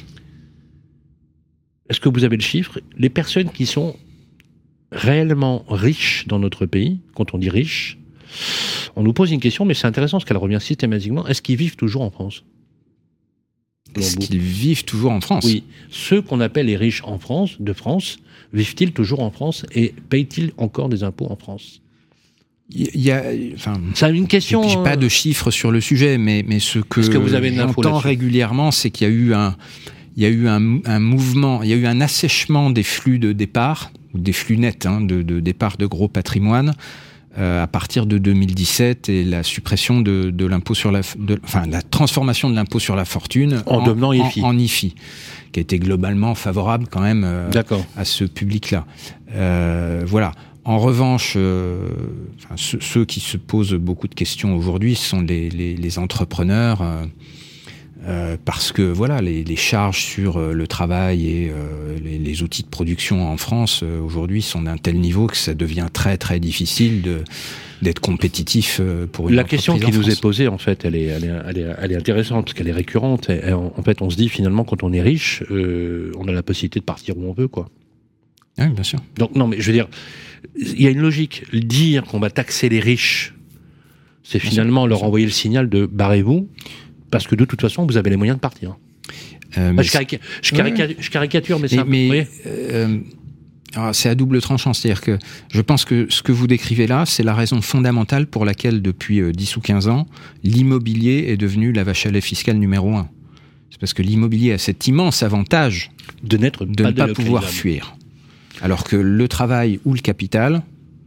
Est-ce que vous avez le chiffre ? Les personnes qui sont réellement riches dans notre pays, quand on dit riches, on nous pose une question, mais c'est intéressant parce qu'elle revient systématiquement. Est-ce qu'ils vivent toujours en France ? Est-ce qu'ils vivent toujours en France ? Oui. Ceux qu'on appelle les riches en France, de France, vivent-ils toujours en France et payent-ils encore des impôts en France ? Il y a, enfin, c'est une question. J'ai pas de chiffres sur le sujet, mais mais ce que, que vous avez j'entends régulièrement, c'est qu'il y a eu un, il y a eu un, un mouvement, il y a eu un assèchement des flux de départ, des flux nets hein, de, de départ de gros patrimoine. Euh, à partir de deux mille dix-sept et la suppression de, de l'impôt sur la, de, enfin la transformation de l'impôt sur la fortune en, en devenant I F I, en, en I F I, qui a été globalement favorable quand même euh, à ce public-là. Euh, voilà. En revanche, euh, enfin, ceux, ceux qui se posent beaucoup de questions aujourd'hui sont les, les, les entrepreneurs. Euh, Euh, parce que voilà, les, les charges sur euh, le travail et euh, les, les outils de production en France euh, aujourd'hui sont d'un tel niveau que ça devient très très difficile de, d'être compétitif euh, pour une La entreprise question qui en nous France. est posée, en fait, elle est, elle est, elle est, elle est intéressante parce qu'elle est récurrente. Et, en, en fait, on se dit finalement, quand on est riche, euh, on a la possibilité de partir où on veut, quoi. Oui, bien sûr. Donc non, mais je veux dire, il y a une logique. Dire qu'on va taxer les riches, c'est bien finalement sûr, leur envoyer le signal de barrez-vous. Parce que de toute façon, vous avez les moyens de partir. Euh, bah, je, carica- je, carica- ouais. je caricature, mais, mais c'est un mais, peu... euh, alors c'est à double tranchant. C'est-à-dire que je pense que ce que vous décrivez là, c'est la raison fondamentale pour laquelle, depuis euh, dix ou quinze ans, l'immobilier est devenu la vache à lait fiscale numéro un. C'est parce que l'immobilier a cet immense avantage de, n'être de pas ne pas pouvoir fuir. Alors que le travail ou le capital...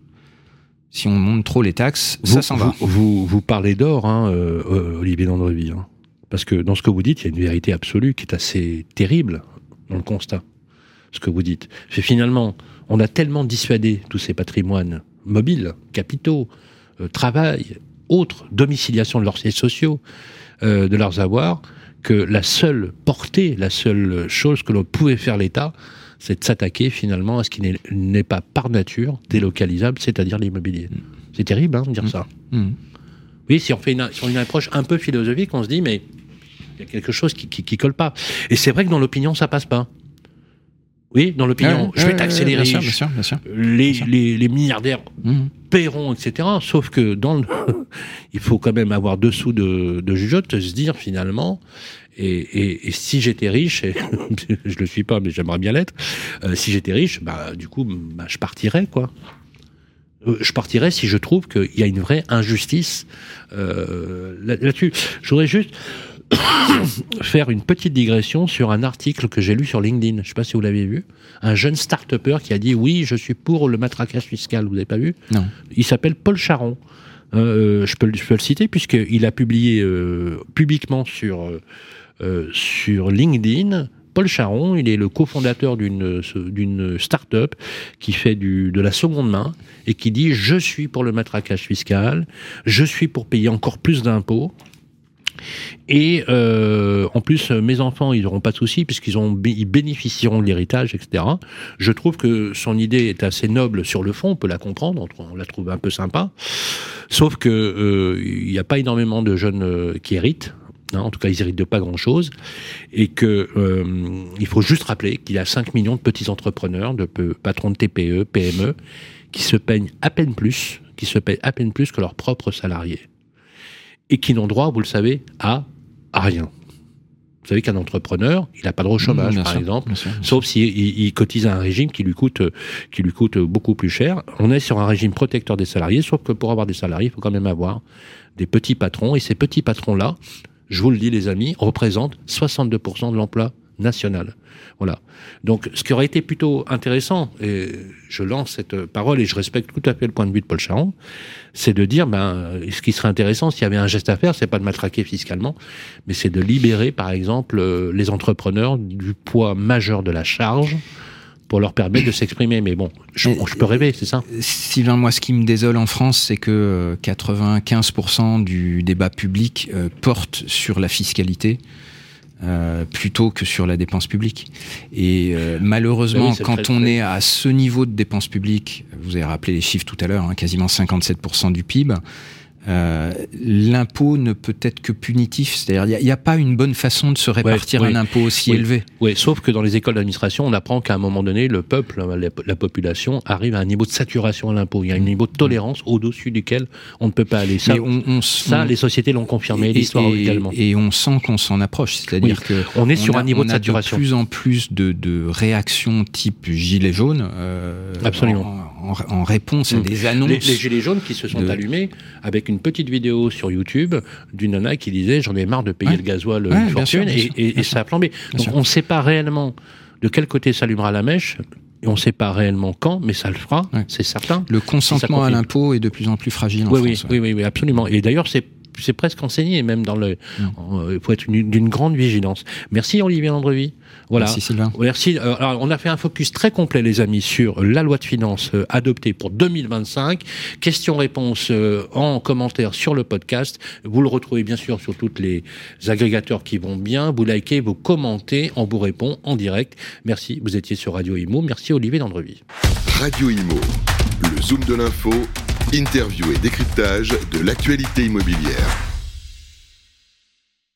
Si on monte trop les taxes, vous, ça s'en va. Vous, vous, vous parlez d'or, hein, euh, Olivier Dandreville. Hein, parce que dans ce que vous dites, il y a une vérité absolue qui est assez terrible dans le constat. Ce que vous dites. C'est finalement, on a tellement dissuadé tous ces patrimoines mobiles, capitaux, euh, travail, autres, domiciliation de leurs sièges sociaux, euh, de leurs avoirs, que la seule portée, la seule chose que l'on pouvait faire l'État, c'est de s'attaquer finalement à ce qui n'est, n'est pas par nature délocalisable, c'est-à-dire l'immobilier. Mmh. C'est terrible hein, de dire mmh. ça. Mmh. Oui, si on fait une, si on a une approche un peu philosophique, on se dit, mais il y a quelque chose qui, qui, qui colle pas. Et c'est vrai que dans l'opinion, ça passe pas. Oui, dans l'opinion, ah, je vais taxer ah, les riches, bien sûr, bien sûr, les, bien sûr. les, les milliardaires mmh. paieront, et cetera. Sauf que dans le il faut quand même avoir dessous de, de jugeote, se dire finalement... Et, et, et si j'étais riche, et je le suis pas, mais j'aimerais bien l'être. Euh, si j'étais riche, bah du coup, bah, je partirais, quoi. Euh, je partirais si je trouve qu'il y a une vraie injustice euh, là, là-dessus. Je voudrais juste faire une petite digression sur un article que j'ai lu sur LinkedIn. Je sais pas si vous l'avez vu. Un jeune start-upper qui a dit oui, je suis pour le matraquage fiscal. Vous avez pas vu ? Non. Il s'appelle Paul Charon. Euh, je peux, je peux le citer puisqu'il a publié euh, publiquement sur euh, Euh, sur LinkedIn, Paul Charon, il est le cofondateur d'une, d'une start-up qui fait du, de la seconde main et qui dit « Je suis pour le matraquage fiscal, je suis pour payer encore plus d'impôts Et euh, en plus, mes enfants, ils n'auront pas de soucis puisqu'ils ont, ils bénéficieront de l'héritage, et cetera. Je trouve que son idée est assez noble sur le fond, on peut la comprendre, on la trouve un peu sympa. Sauf que euh, il n'y a pas énormément de jeunes euh, qui héritent. Hein, en tout cas, ils héritent de pas grand-chose. Et que euh, il faut juste rappeler qu'il y a cinq millions de petits entrepreneurs, de patrons de T P E, P M E, qui se peignent à peine plus, qui se payent à peine plus que leurs propres salariés. Et qui n'ont droit, vous le savez, à, à rien. Vous savez qu'un entrepreneur, il n'a pas de droit au chômage, mmh, par sûr, exemple, bien sûr, bien sauf s'il il, il cotise à un régime qui lui coûte, qui lui coûte beaucoup plus cher. On est sur un régime protecteur des salariés, sauf que pour avoir des salariés, il faut quand même avoir des petits patrons. Et ces petits patrons-là, je vous le dis, les amis, représentent soixante-deux pour cent de l'emploi national. Voilà. Donc, ce qui aurait été plutôt intéressant, et je lance cette parole et je respecte tout à fait le point de vue de Paul Charon, c'est de dire, ben, ce qui serait intéressant, s'il y avait un geste à faire, c'est pas de matraquer fiscalement, mais c'est de libérer, par exemple, les entrepreneurs du poids majeur de la charge pour leur permettre de s'exprimer. Mais bon, je, je peux rêver, c'est ça. Sylvain, moi, ce qui me désole en France, c'est que quatre-vingt-quinze pour cent du débat public euh, porte sur la fiscalité. Euh, plutôt que sur la dépense publique. Et euh, malheureusement, oui, quand on est à ce niveau de dépense publique, vous avez rappelé les chiffres tout à l'heure, hein, quasiment cinquante-sept pour cent du P I B, euh, l'impôt ne peut être que punitif. C'est-à-dire, il n'y a, a pas une bonne façon de se répartir ouais, oui, un impôt aussi oui, élevé. Oui, sauf que dans les écoles d'administration, on apprend qu'à un moment donné, le peuple, la, la population, arrive à un niveau de saturation à l'impôt. Il y a un niveau de tolérance au-dessus duquel on ne peut pas aller. Ça, on, on, ça on, les sociétés l'ont confirmé, et, l'histoire et, également. Et on sent qu'on s'en approche. C'est-à-dire oui, que on est sur on a, un niveau on de saturation. On a de plus en plus de, de réactions type gilet jaune. Euh, Absolument. En, en, en réponse à mmh. des annonces. Les, les gilets jaunes qui se sont de... allumés avec une petite vidéo sur YouTube d'une nana qui disait j'en ai marre de payer ouais. le gasoil ouais, une fortune sûr, et, sûr, et, et ça a flambé. Donc sûr. On ne sait pas réellement de quel côté s'allumera la mèche. Et on ne sait pas réellement quand, mais ça le fera, ouais. c'est certain. Le consentement à l'impôt est de plus en plus fragile en oui, France. Oui, ouais. oui, oui, absolument. Et d'ailleurs, c'est c'est presque enseigné, même dans le. Il mmh. faut être une, d'une grande vigilance. Merci Olivier Landrevie. Voilà. Merci Sylvain. Merci. Alors, on a fait un focus très complet, les amis, sur la loi de finances euh, adoptée pour deux mille vingt-cinq. Questions-réponses euh, en commentaire sur le podcast. Vous le retrouvez bien sûr sur tous les agrégateurs qui vont bien. Vous likez, vous commentez, on vous répond en direct. Merci. Vous étiez sur Radio Imo. Merci Olivier Landrevie. Radio Imo, le zoom de l'info. Interview et décryptage de l'actualité immobilière.